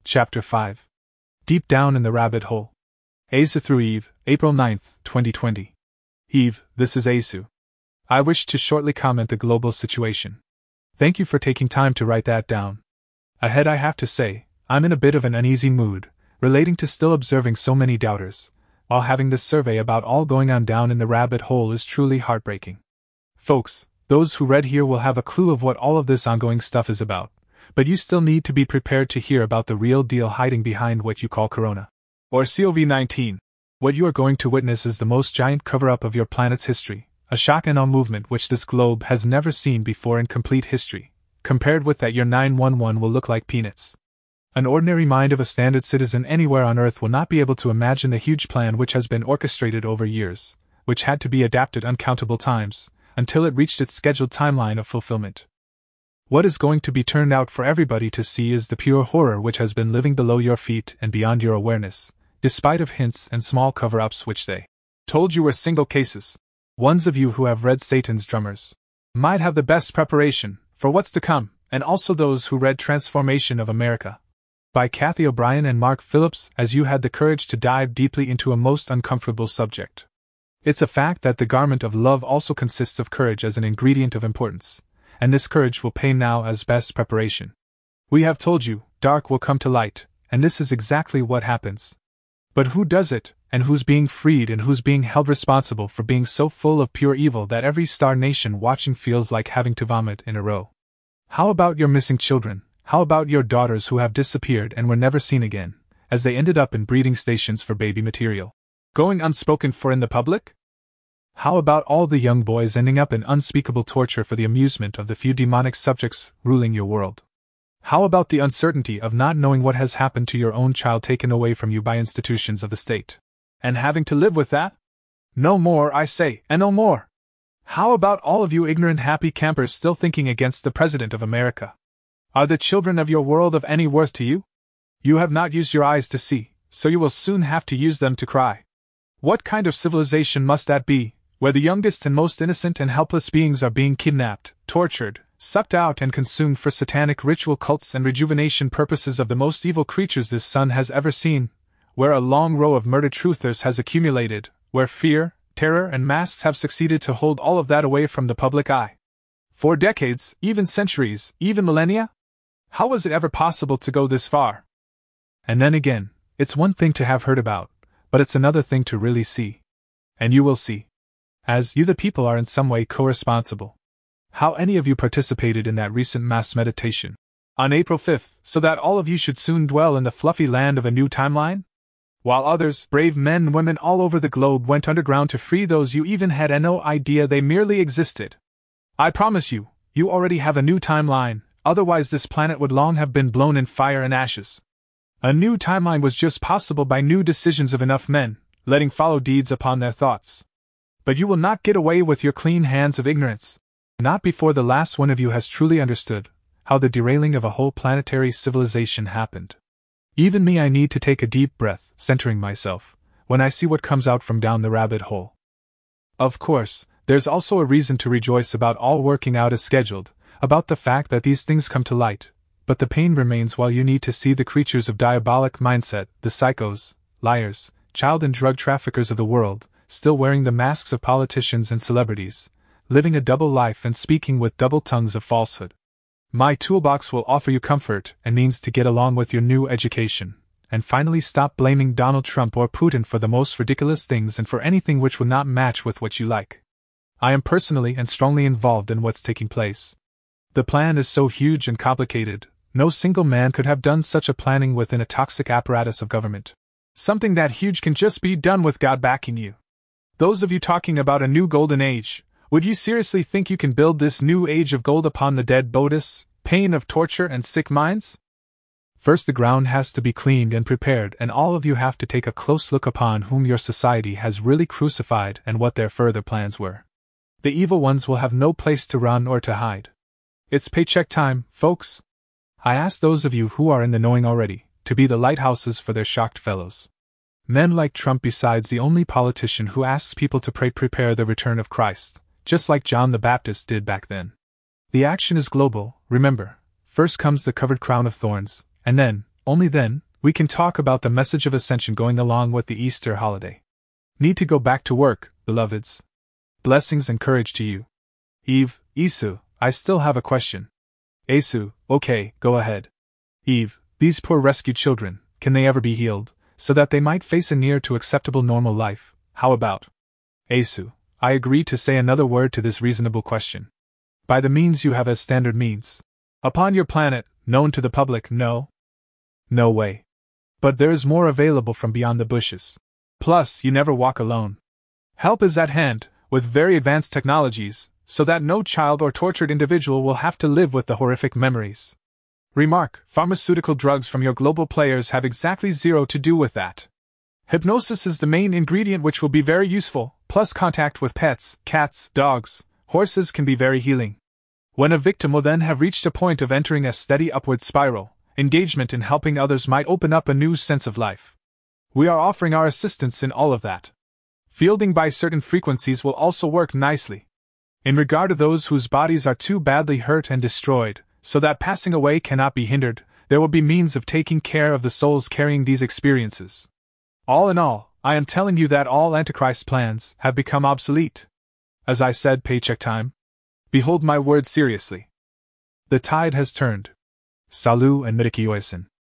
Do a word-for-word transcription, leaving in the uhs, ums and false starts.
Chapter five. Deep Down in the Rabbit Hole. Asu through Eve, April ninth, twenty twenty. Eve, this is Asu. I wish to shortly comment the global situation. Thank you for taking time to write that down. Ahead, I have to say, I'm in a bit of an uneasy mood, relating to still observing so many doubters, while having this survey about all going on down in the rabbit hole is truly heartbreaking. Folks, those who read here will have a clue of what all of this ongoing stuff is about, but you still need to be prepared to hear about the real deal hiding behind what you call Corona. Or COVID nineteen. What you are going to witness is the most giant cover-up of your planet's history, a shock and awe movement which this globe has never seen before in complete history. Compared with that, your nine one one will look like peanuts. An ordinary mind of a standard citizen anywhere on Earth will not be able to imagine the huge plan which has been orchestrated over years, which had to be adapted uncountable times, until it reached its scheduled timeline of fulfillment. What is going to be turned out for everybody to see is the pure horror which has been living below your feet and beyond your awareness, despite of hints and small cover-ups which they told you were single cases. Ones of you who have read Satan's Drummers might have the best preparation for what's to come, and also those who read Transformation of America by Kathy O'Brien and Mark Phillips, as you had the courage to dive deeply into a most uncomfortable subject. It's a fact that the garment of love also consists of courage as an ingredient of importance, and this courage will pay now as best preparation. We have told you, dark will come to light, and this is exactly what happens. But who does it, and who's being freed and who's being held responsible for being so full of pure evil that every star nation watching feels like having to vomit in a row? How about your missing children? How about your daughters who have disappeared and were never seen again, as they ended up in breeding stations for baby material, going unspoken for in the public? How about all the young boys ending up in unspeakable torture for the amusement of the few demonic subjects ruling your world? How about the uncertainty of not knowing what has happened to your own child taken away from you by institutions of the state, and having to live with that? No more, I say, and no more! How about all of you ignorant happy campers still thinking against the President of America? Are the children of your world of any worth to you? You have not used your eyes to see, so you will soon have to use them to cry. What kind of civilization must that be, where the youngest and most innocent and helpless beings are being kidnapped, tortured, sucked out and consumed for satanic ritual cults and rejuvenation purposes of the most evil creatures this sun has ever seen, where a long row of murdered truthers has accumulated, where fear, terror and masks have succeeded to hold all of that away from the public eye? For decades, even centuries, even millennia? How was it ever possible to go this far? And then again, it's one thing to have heard about, but it's another thing to really see. And you will see, as you the people are in some way co-responsible, how any of you participated in that recent mass meditation on April fifth, so that all of you should soon dwell in the fluffy land of a new timeline? While others, brave men and women all over the globe, went underground to free those you even had no idea they merely existed. I promise you, you already have a new timeline, otherwise this planet would long have been blown in fire and ashes. A new timeline was just possible by new decisions of enough men, letting follow deeds upon their thoughts. But you will not get away with your clean hands of ignorance, not before the last one of you has truly understood how the derailing of a whole planetary civilization happened. Even me, I need to take a deep breath, centering myself, when I see what comes out from down the rabbit hole. Of course, there's also a reason to rejoice about all working out as scheduled, about the fact that these things come to light, but the pain remains while you need to see the creatures of diabolic mindset, the psychos, liars, child and drug traffickers of the world, still wearing the masks of politicians and celebrities, living a double life and speaking with double tongues of falsehood. My toolbox will offer you comfort and means to get along with your new education, and finally stop blaming Donald Trump or Putin for the most ridiculous things and for anything which will not match with what you like. I am personally and strongly involved in what's taking place. The plan is so huge and complicated, no single man could have done such a planning within a toxic apparatus of government. Something that huge can just be done with God backing you. Those of you talking about a new golden age, would you seriously think you can build this new age of gold upon the dead bodies, pain of torture and sick minds? First the ground has to be cleaned and prepared, and all of you have to take a close look upon whom your society has really crucified and what their further plans were. The evil ones will have no place to run or to hide. It's paycheck time, folks. I ask those of you who are in the knowing already to be the lighthouses for their shocked fellows. Men like Trump, besides the only politician who asks people to pray prepare the return of Christ, just like John the Baptist did back then. The action is global, remember. First comes the covered crown of thorns, and then, only then, we can talk about the message of ascension going along with the Easter holiday. Need to go back to work, beloveds. Blessings and courage to you. Eve, Isu, I still have a question. Asu, okay, go ahead. Eve, these poor rescued children, can they ever be healed, so that they might face a near to acceptable normal life? How about? Asu, I agree to say another word to this reasonable question. By the means you have as standard means. Upon your planet, known to the public, no? No way. But there is more available from beyond the bushes. Plus, you never walk alone. Help is at hand, with very advanced technologies, so that no child or tortured individual will have to live with the horrific memories. Remark, pharmaceutical drugs from your global players have exactly zero to do with that. Hypnosis is the main ingredient which will be very useful, plus contact with pets, cats, dogs, horses can be very healing. When a victim will then have reached a point of entering a steady upward spiral, engagement in helping others might open up a new sense of life. We are offering our assistance in all of that. Fielding by certain frequencies will also work nicely. In regard to those whose bodies are too badly hurt and destroyed, so that passing away cannot be hindered, there will be means of taking care of the souls carrying these experiences. All in all, I am telling you that all Antichrist plans have become obsolete. As I said, paycheck time. Behold my words seriously. The tide has turned. Salut and Midiki Oisin.